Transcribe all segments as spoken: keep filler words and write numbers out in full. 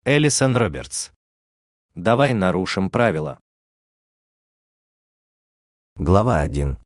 Элисон Робертс. Давай нарушим правила. Глава один.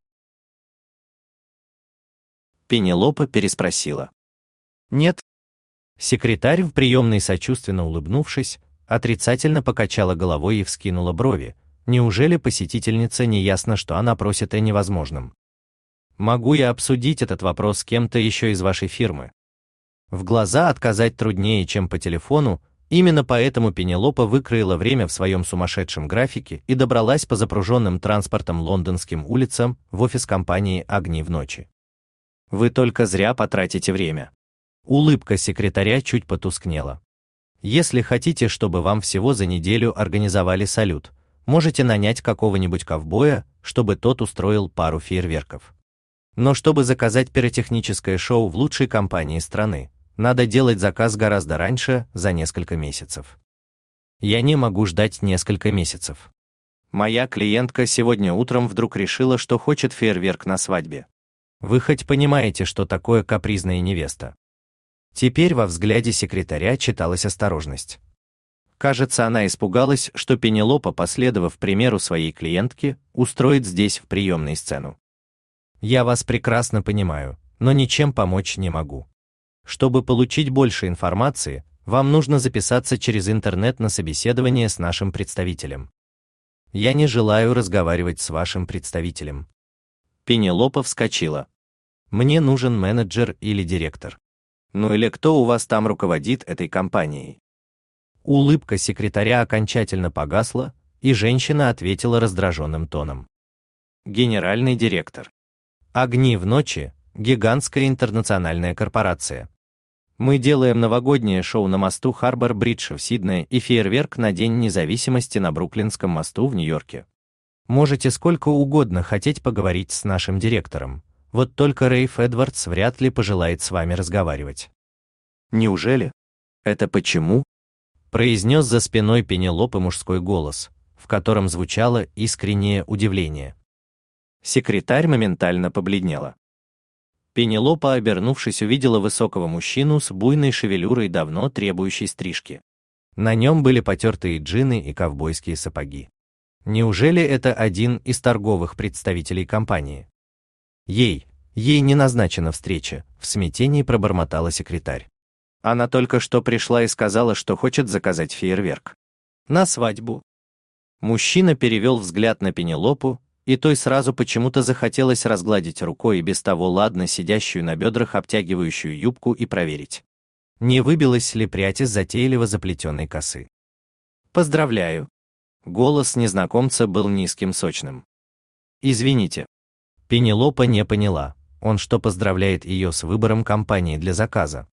Пенелопа переспросила. Нет. Секретарь в приемной, сочувственно улыбнувшись, отрицательно покачала головой и вскинула брови. Неужели посетительница не ясно, что она просит о невозможном? Могу я обсудить этот вопрос с кем-то еще из вашей фирмы? В глаза отказать труднее, чем по телефону, именно поэтому Пенелопа выкроила время в своем сумасшедшем графике и добралась по запруженным транспортом лондонским улицам в офис компании «Огни в ночи». Вы только зря потратите время. Улыбка секретаря чуть потускнела. Если хотите, чтобы вам всего за неделю организовали салют, можете нанять какого-нибудь ковбоя, чтобы тот устроил пару фейерверков. Но чтобы заказать пиротехническое шоу в лучшей компании страны, надо делать заказ гораздо раньше, за несколько месяцев. Я не могу ждать несколько месяцев. Моя клиентка сегодня утром вдруг решила, что хочет фейерверк на свадьбе. Вы хоть понимаете, что такое капризная невеста? Теперь во взгляде секретаря читалась осторожность. Кажется, она испугалась, что Пенелопа, последовав примеру своей клиентки, устроит здесь в приемной сцену. Я вас прекрасно понимаю, но ничем помочь не могу. Чтобы получить больше информации, вам нужно записаться через интернет на собеседование с нашим представителем. Я не желаю разговаривать с вашим представителем. Пенелопа вскочила. Мне нужен менеджер или директор. Ну или кто у вас там руководит этой компанией? Улыбка секретаря окончательно погасла, и женщина ответила раздраженным тоном. Генеральный директор. «Огни в ночи» — гигантская интернациональная корпорация. Мы делаем новогоднее шоу на мосту Харбор-Бридж в Сиднее и фейерверк на День независимости на Бруклинском мосту в Нью-Йорке. Можете сколько угодно хотеть поговорить с нашим директором, вот только Рейф Эдвардс вряд ли пожелает с вами разговаривать. Неужели? Это почему? Произнес за спиной Пенелопы мужской голос, в котором звучало искреннее удивление. Секретарь моментально побледнела. Пенелопа, обернувшись, увидела высокого мужчину с буйной шевелюрой, давно требующей стрижки. На нем были потертые джины и ковбойские сапоги. Неужели это один из торговых представителей компании? Ей, ей не назначена встреча, в смятении пробормотала секретарь. Она только что пришла и сказала, что хочет заказать фейерверк. На свадьбу. Мужчина перевел взгляд на Пенелопу, и той сразу почему-то захотелось разгладить рукой и без того ладно сидящую на бедрах обтягивающую юбку и проверить, не выбилась ли прядь из затейливо заплетенной косы. «Поздравляю!» Голос незнакомца был низким, сочным. «Извините». Пенелопа не поняла, он что, поздравляет ее с выбором компании для заказа?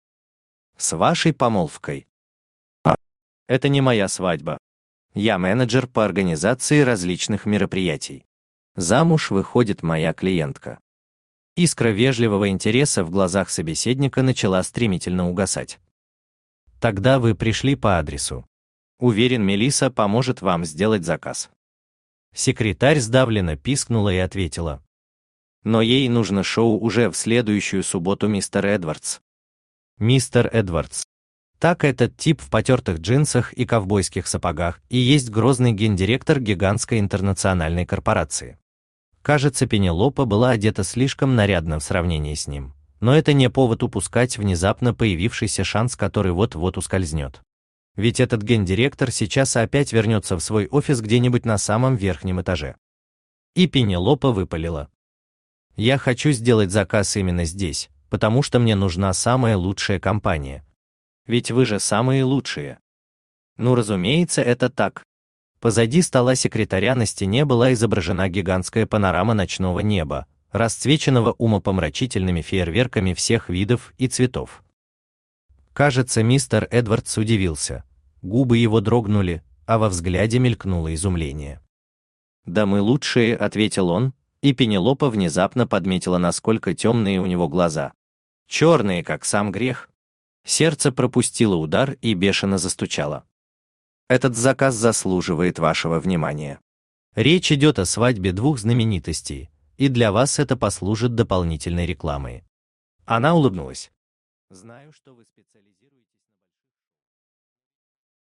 «С вашей помолвкой?» «А, это не моя свадьба. Я менеджер по организации различных мероприятий. Замуж выходит моя клиентка». Искра вежливого интереса в глазах собеседника начала стремительно угасать. «Тогда вы пришли по адресу. Уверен, Мелисса поможет вам сделать заказ». Секретарь сдавленно пискнула и ответила. «Но ей нужно шоу уже в следующую субботу, мистер Эдвардс». «Мистер Эдвардс». Так этот тип в потертых джинсах и ковбойских сапогах и есть грозный гендиректор гигантской интернациональной корпорации. Кажется, Пенелопа была одета слишком нарядно в сравнении с ним, но это не повод упускать внезапно появившийся шанс, который вот-вот ускользнет. Ведь этот гендиректор сейчас опять вернется в свой офис где-нибудь на самом верхнем этаже. И Пенелопа выпалила. «Я хочу сделать заказ именно здесь, потому что мне нужна самая лучшая компания. Ведь вы же самые лучшие». Ну, разумеется, это так. Позади стола секретаря на стене была изображена гигантская панорама ночного неба, расцвеченного умопомрачительными фейерверками всех видов и цветов. Кажется, мистер Эдвардс удивился. Губы его дрогнули, а во взгляде мелькнуло изумление. «Да мы лучшие», — ответил он, и Пенелопа внезапно подметила, насколько темные у него глаза. Черные, как сам грех. Сердце пропустило удар и бешено застучало. «Этот заказ заслуживает вашего внимания. Речь идет о свадьбе двух знаменитостей, и для вас это послужит дополнительной рекламой». Она улыбнулась. «Знаю, что вы специализируетесь